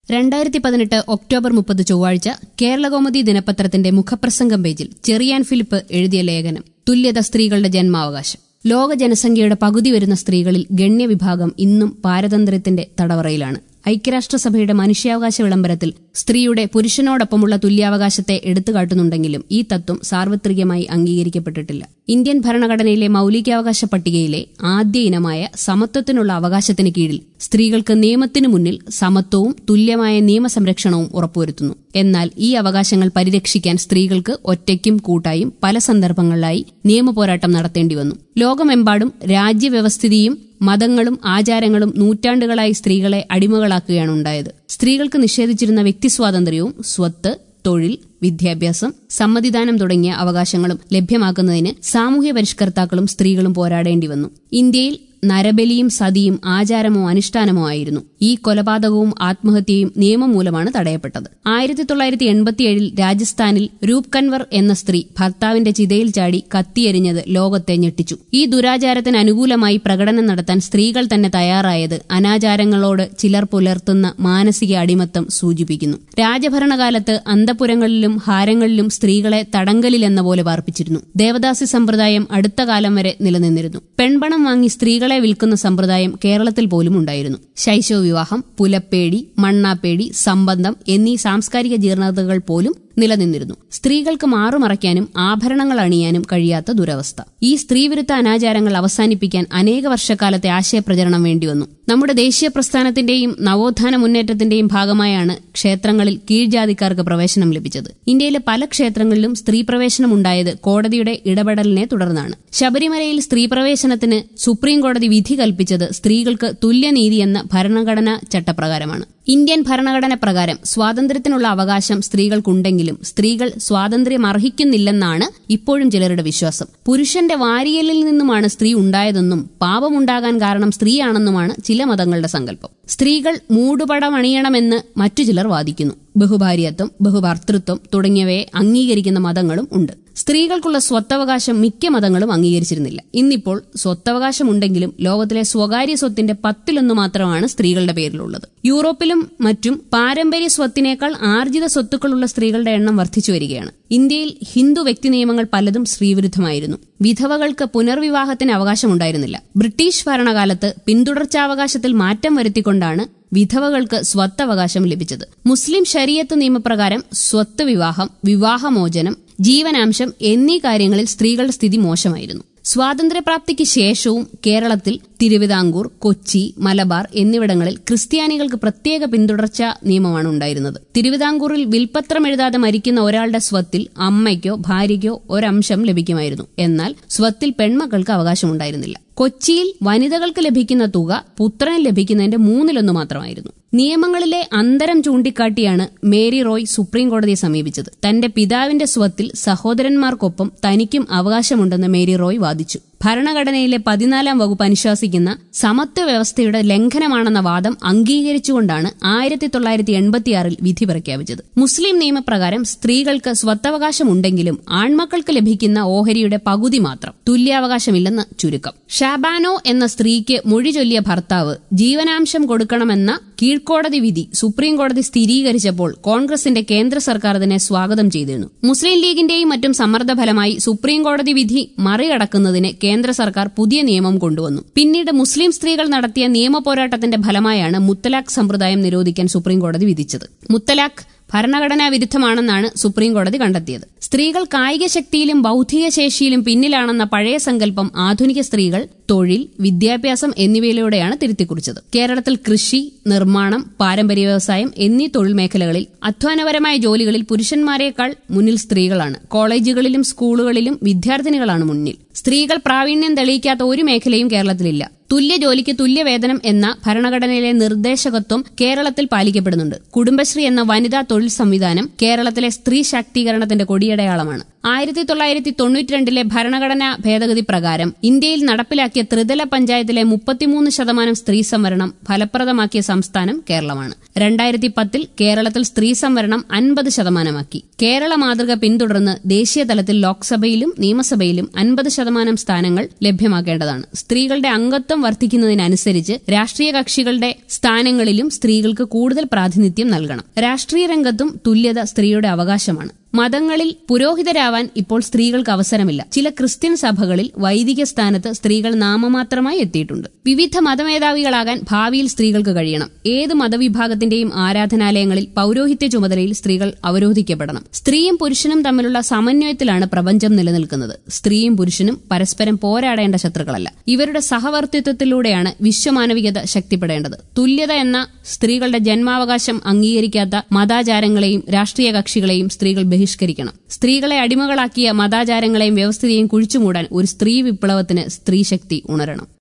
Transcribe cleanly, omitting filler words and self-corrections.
2018 October 30 ചൊവ്വാഴ്ച കേരളകൗമുദി ദിനപത്രത്തിന്റെ മുഖപ്രസംഗം പേജിൽ ചെറിയാൻ ഫിലിപ്പ് എഴുതിയ ലേഖനം തുല്യത സ്ത്രീകളുടെ ജന്മാവകാശം. ലോക ജനസംഖ്യയുടെ പകുതി വരുന്ന സ്ത്രീകളിൽ ഗണ്യവിഭാഗം ഇന്നും പാരതന്ത്ര്യത്തിന്റെ തടവറയിലാണ്. ഐക്യരാഷ്ട്രസഭയുടെ മനുഷ്യാവകാശ വിളംബരത്തിൽ സ്ത്രീയുടെ പുരുഷനോടൊപ്പമുള്ള തുല്യാവകാശത്തെ എടുത്തുകാട്ടുന്നുണ്ടെങ്കിലും ഈ തത്വം സാർവത്രികമായി അംഗീകരിക്കപ്പെട്ടിട്ടില്ല. ഇന്ത്യൻ ഭരണഘടനയിലെ മൌലികാവകാശ പട്ടികയിലെ ആദ്യ ഇനമായ സമത്വത്തിനുള്ള അവകാശത്തിന് കീഴിൽ സ്ത്രീകൾക്ക് നിയമത്തിനു മുന്നിൽ സമത്വവും തുല്യമായ നിയമസംരക്ഷണവും ഉറപ്പുവരുത്തുന്നു. എന്നാൽ ഈ അവകാശങ്ങൾ പരിരക്ഷിക്കാൻ സ്ത്രീകൾക്ക് ഒറ്റയ്ക്കും കൂട്ടായും പല സന്ദർഭങ്ങളിലായി നിയമപോരാട്ടം നടത്തേണ്ടി വന്നു. ലോകമെമ്പാടും രാജ്യവ്യവസ്ഥിതിയും മതങ്ങളും ആചാരങ്ങളും നൂറ്റാണ്ടുകളായി സ്ത്രീകളെ അടിമകളാക്കുകയാണ് ഉണ്ടായത്. സ്ത്രീകൾക്ക് നിഷേധിച്ചിരുന്ന വ്യക്തിസ്വാതന്ത്ര്യവും സ്വത്ത്, തൊഴിൽ, വിദ്യാഭ്യാസം, സമ്മതിദാനം തുടങ്ങിയ അവകാശങ്ങളും ലഭ്യമാക്കുന്നതിന് സാമൂഹ്യ പരിഷ്കർത്താക്കളും സ്ത്രീകളും പോരാടേണ്ടി വന്നു. ഇന്ത്യയിൽ നരബലിയും സതിയും ആചാരമോ അനുഷ്ഠാനമോ ആയിരുന്നു. ഈ കൊലപാതകവും ആത്മഹത്യയും നിയമം മൂലമാണ് തടയപ്പെട്ടത്. 1987 രാജസ്ഥാനിൽ രൂപ് കൻവർ എന്ന സ്ത്രീ ഭർത്താവിന്റെ ചിതയിൽ ചാടി കത്തിയെരിഞ്ഞത് ലോകത്തെ ഞെട്ടിച്ചു. ഈ ദുരാചാരത്തിന് അനുകൂലമായി പ്രകടനം നടത്താൻ സ്ത്രീകൾ തന്നെ തയ്യാറായത് അനാചാരങ്ങളോട് ചിലർ പുലർത്തുന്ന മാനസിക അടിമത്തം സൂചിപ്പിക്കുന്നു. രാജഭരണകാലത്ത് അന്തഃപുരങ്ങളിലും ഹാരങ്ങളിലും സ്ത്രീകളെ തടങ്കലിലെന്ന പോലെ പാർപ്പിച്ചിരുന്നു. ദേവദാസി സമ്പ്രദായം അടുത്ത കാലം വരെ നിലനിന്നിരുന്നു. പെൺപണം വാങ്ങി സ്ത്രീകളെ വിൽക്കുന്ന സമ്പ്രദായം കേരളത്തിൽ പോലും ഉണ്ടായിരുന്നു. ശൈശവ വിവാഹം, പുലപ്പേടി, മണ്ണാപ്പേടി, സംബന്ധം എന്നീ സാംസ്കാരിക ജീർണതകൾ പോലും നിലനിന്നിരുന്നു. സ്ത്രീകൾക്ക് മാറുമറയ്ക്കാനും ആഭരണങ്ങൾ അണിയാനും കഴിയാത്ത ദുരവസ്ഥ. ഈ സ്ത്രീവിരുദ്ധ അനാചാരങ്ങൾ അവസാനിപ്പിക്കാൻ അനേക വർഷക്കാലത്തെ ആശയപ്രചരണം വേണ്ടിവന്നു. നമ്മുടെ ദേശീയ പ്രസ്ഥാനത്തിന്റെയും നവോത്ഥാന മുന്നേറ്റത്തിന്റെയും ഭാഗമായാണ് ക്ഷേത്രങ്ങളിൽ കീഴ്ജാതിക്കാർക്ക് പ്രവേശനം ലഭിച്ചത്. ഇന്ത്യയിലെ പല ക്ഷേത്രങ്ങളിലും സ്ത്രീ പ്രവേശനം ഉണ്ടായത് കോടതിയുടെ ഇടപെടലിനെ തുടർന്നാണ്. ശബരിമലയിൽ സ്ത്രീ പ്രവേശനത്തിന് സുപ്രീം കോടതി വിധി കൽപ്പിച്ചത് സ്ത്രീകൾക്ക് തുല്യനീതി എന്ന ഭരണഘടനാ ചട്ടപ്രകാരമാണ്. ഇന്ത്യൻ ഭരണഘടന പ്രകാരം സ്വാതന്ത്ര്യത്തിനുള്ള അവകാശം സ്ത്രീകൾക്കുണ്ടെങ്കിലും സ്ത്രീകൾ സ്വാതന്ത്ര്യം അർഹിക്കുന്നില്ലെന്നാണ് ഇപ്പോഴും ചിലരുടെ വിശ്വാസം. പുരുഷന്റെ വാരിയലിൽ നിന്നുമാണ് സ്ത്രീ ഉണ്ടായതെന്നും പാപമുണ്ടാകാൻ കാരണം സ്ത്രീയാണെന്നുമാണ് ചില മതങ്ങളുടെ സങ്കല്പം. സ്ത്രീകൾ മൂടുപടമണിയണമെന്ന് മറ്റു ചിലർ വാദിക്കുന്നു. ബഹുഭാര്യത്വം, ബഹുഭർത്തൃത്വം തുടങ്ങിയവയെ അംഗീകരിക്കുന്ന മതങ്ങളും ഉണ്ട്. സ്ത്രീകൾക്കുള്ള സ്വത്തവകാശം മിക്ക മതങ്ങളും അംഗീകരിച്ചിരുന്നില്ല. ഇന്നിപ്പോൾ സ്വത്തവകാശമുണ്ടെങ്കിലും ലോകത്തിലെ സ്വകാര്യ സ്വത്തിന്റെ 10% മാത്രമാണ് സ്ത്രീകളുടെ പേരിലുള്ളത്. യൂറോപ്പിലും മറ്റും പാരമ്പര്യ സ്വത്തിനേക്കാൾ ആർജിത സ്വത്തുക്കളുള്ള സ്ത്രീകളുടെ എണ്ണം വർദ്ധിച്ചു വരികയാണ്. ഇന്ത്യയിൽ ഹിന്ദു വ്യക്തി നിയമങ്ങൾ പലതും സ്ത്രീവിരുദ്ധമായിരുന്നു. വിധവകൾക്ക് പുനർവിവാഹത്തിന് അവകാശമുണ്ടായിരുന്നില്ല. ബ്രിട്ടീഷ് ഭരണകാലത്ത് പിന്തുടർച്ചാവകാശത്തിൽ മാറ്റം വരുത്തിക്കൊണ്ടാണ് വിധവകൾക്ക് സ്വത്തവകാശം ലഭിച്ചത്. മുസ്ലിം ശരീഅത്ത് നിയമപ്രകാരം സ്വത്ത് വിവാഹം, വിവാഹമോചനം, ജീവനാംശം എന്നീ കാര്യങ്ങളിൽ സ്ത്രീകളുടെ സ്ഥിതി മോശമായിരുന്നു. സ്വാതന്ത്ര്യപ്രാപ്തിക്ക് ശേഷവും കേരളത്തിൽ തിരുവിതാംകൂർ, കൊച്ചി, മലബാർ എന്നിവിടങ്ങളിൽ ക്രിസ്ത്യാനികൾക്ക് പ്രത്യേക പിന്തുടർച്ചാ നിയമമാണ് ഉണ്ടായിരുന്നത്. തിരുവിതാംകൂറിൽ വിൽപത്രം എഴുതാതെ മരിക്കുന്ന ഒരാളുടെ സ്വത്തിൽ അമ്മയ്ക്കോ ഭാര്യയ്ക്കോ ഒരംശം ലഭിക്കുമായിരുന്നു. എന്നാൽ സ്വത്തിൽ പെൺമക്കൾക്ക് അവകാശമുണ്ടായിരുന്നില്ല. കൊച്ചിയിൽ വനിതകൾക്ക് ലഭിക്കുന്ന തുക പുത്രന് ലഭിക്കുന്നതിന്റെ 1/3 മാത്രമായിരുന്നു. നിയമങ്ങളിലെ അന്തരം ചൂണ്ടിക്കാട്ടിയാണ് മേരി റോയ് സുപ്രീം കോടതിയെ സമീപിച്ചത്. തന്റെ പിതാവിന്റെ സ്വത്തിൽ സഹോദരന്മാർക്കൊപ്പം തനിക്കും അവകാശമുണ്ടെന്ന് മേരി റോയ് വാദിച്ചു. ഭരണഘടനയിലെ 14ാം വകുപ്പ് അനുശാസിക്കുന്ന സമത്വ വ്യവസ്ഥയുടെ ലംഘനമാണെന്ന വാദം അംഗീകരിച്ചുകൊണ്ടാണ് 1986 വിധി പ്രഖ്യാപിച്ചത്. മുസ്ലിം നിയമപ്രകാരം സ്ത്രീകൾക്ക് സ്വത്തവകാശമുണ്ടെങ്കിലും ആൺമക്കൾക്ക് ലഭിക്കുന്ന ഓഹരിയുടെ പകുതി മാത്രം, തുല്യാവകാശമില്ലെന്ന് ചുരുക്കം. ഷാബാനോ എന്ന സ്ത്രീക്ക് മൊഴി ചൊല്ലിയ ഭർത്താവ് ജീവനാംശം കൊടുക്കണമെന്ന കീഴ്ക്കോടതി വിധി സുപ്രീം കോടതി സ്ഥിരീകരിച്ചപ്പോൾ കോൺഗ്രസിന്റെ കേന്ദ്ര സർക്കാർ അതിനെ സ്വാഗതം ചെയ്തിരുന്നു. മുസ്ലിം ലീഗിന്റെയും മറ്റും സമ്മർദ്ദഫലമായി സുപ്രീം കോടതി വിധി മറികടക്കുന്നതിന് കേന്ദ്ര സർക്കാർ പുതിയ നിയമം കൊണ്ടുവന്നു. പിന്നീട് മുസ്ലിം സ്ത്രീകൾ നടത്തിയ നിയമ പോരാട്ടത്തിന്റെ ഫലമായാണ് മുത്തലാഖ് സമ്പ്രദായം നിരോധിക്കാൻ സുപ്രീം കോടതി വിധിച്ചത്. മുത്തലാഖ് ഭരണഘടനാ വിരുദ്ധമാണെന്നാണ് സുപ്രീം കോടതി കണ്ടെത്തിയത്. സ്ത്രീകൾ കായിക ശക്തിയിലും ബൌദ്ധിക ശേഷിയിലും പിന്നിലാണെന്ന പഴയ സങ്കല്പം ആധുനിക സ്ത്രീകൾ തൊഴിൽ, വിദ്യാഭ്യാസം എന്നിവയിലൂടെയാണ് തിരുത്തിക്കുറിച്ചത്. കേരളത്തിൽ കൃഷി, നിർമ്മാണം, പാരമ്പര്യ വ്യവസായം എന്നീ തൊഴിൽ മേഖലകളിൽ അധ്വാനപരമായ ജോലികളിൽ പുരുഷന്മാരെക്കാൾ മുന്നിൽ സ്ത്രീകളാണ്. കോളേജുകളിലും സ്കൂളുകളിലും വിദ്യാർത്ഥിനികളാണ് മുന്നിൽ. സ്ത്രീകൾ പ്രാവീണ്യം തെളിയിക്കാത്ത ഒരു മേഖലയും കേരളത്തിലില്ല. തുല്യ ജോലിക്ക് തുല്യവേതനം എന്ന ഭരണഘടനയിലെ നിർദ്ദേശകത്വം കേരളത്തിൽ പാലിക്കപ്പെടുന്നുണ്ട്. കുടുംബശ്രീ എന്ന വനിതാ തൊഴിൽ സംവിധാനം കേരളത്തിലെ സ്ത്രീ ശാക്തീകരണത്തിന്റെ കൊടിയടയാളമാണ്. 1992 ഭരണഘടനാ ഭേദഗതി പ്രകാരം ഇന്ത്യയിൽ നടപ്പിലാക്കിയ ത്രിതല പഞ്ചായത്തിലെ 33% സ്ത്രീ സംവരണം ഫലപ്രദമാക്കിയ സംസ്ഥാനം കേരളമാണ്. 2010 കേരളത്തിൽ സ്ത്രീ സംവരണം 50%. കേരള മാതൃക പിന്തുടർന്ന് ദേശീയ തലത്തിൽ ലോക്സഭയിലും നിയമസഭയിലും 50% സ്ഥാനങ്ങൾ ലഭ്യമാക്കേണ്ടതാണ്. സ്ത്രീകളുടെ അംഗത്വം വർദ്ധിക്കുന്നതിനനുസരിച്ച് രാഷ്ട്രീയ കക്ഷികളുടെ സ്ഥാനങ്ങളിലും സ്ത്രീകൾക്ക് കൂടുതൽ പ്രാതിനിധ്യം നൽകണം. രാഷ്ട്രീയ രംഗത്തും തുല്യത സ്ത്രീയുടെ അവകാശമാണ്. മതങ്ങളിൽ പുരോഹിതരാവാൻ ഇപ്പോൾ സ്ത്രീകൾക്ക് അവസരമില്ല. ചില ക്രിസ്ത്യൻ സഭകളിൽ വൈദിക സ്ഥാനത്ത് സ്ത്രീകൾ നാമമാത്രമായി എത്തിയിട്ടുണ്ട്. വിവിധ മതമേധാവികളാകാൻ ഭാവിയിൽ സ്ത്രീകൾക്ക് കഴിയണം. ഏത് മതവിഭാഗത്തിന്റെയും ആരാധനാലയങ്ങളിൽ പൌരോഹിത്യ ചുമതലയിൽ സ്ത്രീകൾ അവരോധിക്കപ്പെടണം. സ്ത്രീയും പുരുഷനും തമ്മിലുള്ള സമന്വയത്തിലാണ് പ്രപഞ്ചം നിലനിൽക്കുന്നത്. സ്ത്രീയും പുരുഷനും പരസ്പരം പോരാടേണ്ട ശത്രുക്കളല്ല. ഇവരുടെ സഹവർത്തിത്വത്തിലൂടെയാണ് വിശ്വമാനവികത ശക്തിപ്പെടേണ്ടത്. തുല്യത എന്ന സ്ത്രീകളുടെ ജന്മാവകാശം അംഗീകരിക്കാത്ത മതാചാരങ്ങളെയും രാഷ്ട്രീയ കക്ഷികളെയും സ്ത്രീകൾ ബഹിഷ്കരിക്കണം. സ്ത്രീകളെ അടിമകളാക്കിയ മതാചാരങ്ങളെയും വ്യവസ്ഥിതിയെയും കുഴിച്ചുമൂടാൻ ഒരു സ്ത്രീ വിപ്ലവത്തിന് സ്ത്രീശക്തി ഉണരണം.